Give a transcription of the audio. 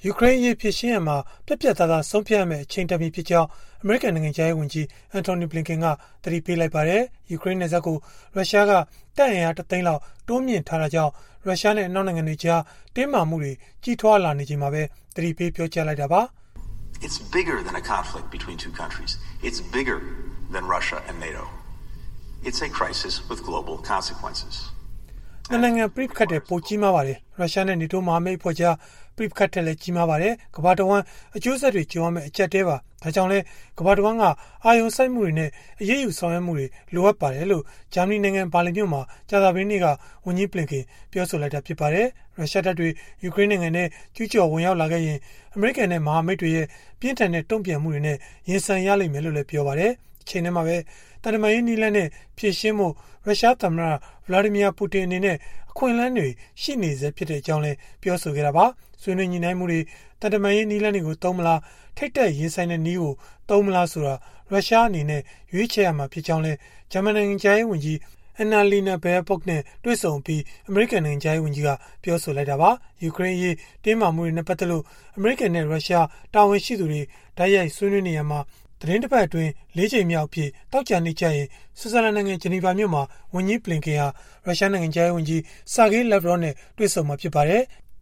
ယူကရိန်းအရေးဖြေရှင်းရမှာပြတ်ပြတ်သားသားဆုံးဖြတ်ရမယ့်အချိန်တန်ပြီဖြစ်ကြောင်းအမေရိကန်နိုင်ငံခြားရေးဝန်ကြီးအန်တိုနီဘလင်ကန်ကသတိပေးလိုက်ပါတယ်။ယူကရိန်းနယ်စပ်ကိုရုရှားကတပ်အင်အား1 သိန်းလောက်တိုးမြင့်ထားတာကြောင့်ရုရှားနဲ့အနောက်နိုင်ငံတွေကြားတင်းမာမှုတွေကြီးထွားလာနေချိန်မှာပဲသတိပေးပြောကြားလိုက်တာပါ။ It's bigger than a conflict between two countries. It's bigger than Russia and NATO. It's a crisis with global consequences. နိုင်ငံပြိပခတ်တဲ့ပိုကြီးမားပါတယ်ရုရှားနဲ့နေတိုးမဟာမိတ်ဖွဲ့ကြားပြိပခတ်တဲ့လည်းကြီးမားပါတယ်ကမ္ဘာတစ်ဝန်းအကျိုးဆက်တွေကြုံရမယ့်အကျက်တဲပါဒါကြောင့်လဲကမ္ဘာတစ်ဝန်းကအာယုံစိုက်မှုတွေနဲ့အရေးယူဆောင်ရွက်မှုတွေလိုအပ်ပါတယ်လို့ဂျာမနီနိုင်ငံဘာလင်မြို့မှာကြာသပတေးနေ့ကဝန်ကြီးပလင်ကန်ပြောဆိုလိုက်တာဖြစ်ပါတယ်ရုရှားတပ်တွေယူကရိန်းနိုင်ငံနဲ့ကျူးကျော်ဝင်ရောက်လာခဲ့ရင်အမေရိကန်နဲ့မဟာမိတ်တွေရဲ့ပြင်းထန်တဲ့တုံ့ပြန်မှုတွေနဲ့ရင်ဆိုင်ရလိမ့်မယ်လို့လည်းပြောပါတယ်အချိန်ထဲမှာပဲတန်တမာရေးနီးလန်းနဲ့ဖြည့်ရှင်းမှုရုရှားသမ္မတဗလာဒီမီယာပူတင်အနေနဲ့အခွင့်အလမ်းတွေရှိနေစေဖြစ်တဲ့အကြောင်းလည်းပြောဆိုခဲ့တာပါဆွေးနွေးညှိနှိုင်းမှုတွေတန်တမာရေးနီးလန်းတွေကိုသုံးမလားထိတ်တက်ရင်ဆိုင်တဲ့နီးကိုသုံးမလားဆိုတာရုရှားအနေနဲ့ရွေးချယ်ရမှာဖြစ်ကြောင်းလည်းဂျာမန်နိုင်ငံခြားရေးဝန်ကြီးအန်နာလီနာဘယ်ပုတ်နဲ့တွေ့ဆုံပြီးအမေရိကန်နိုင်ငံခြားရေးဝန်ကြီးကပြောဆိုလိုက်တာပါယူကရိန်းအရေးတင်းမာမှုတွေနဲ့ပတ်သက်လို့အမေရိကန်နဲ့ရုရှားတာဝန်ရှိသူတွေဓာတ်ရိုက်ဆွေးနွေးနေရမှာသတင်းတစ်ပတ်အတွင်း၄ ချိန်မြောက်ဖြစ်တောက်ကြနေကြရင်ဆွစ်ဇာလန်နိုင်ငံဂျနီဗာမြို့မှာဝန်ကြီးပလင်ကန်ဟာရုရှားနိုင်ငံခြားရေးဝန်ကြီးဆာဂေးလက်ဗရော့နဲ့တွေ့ဆုံမှာဖြစ်ပါတယ်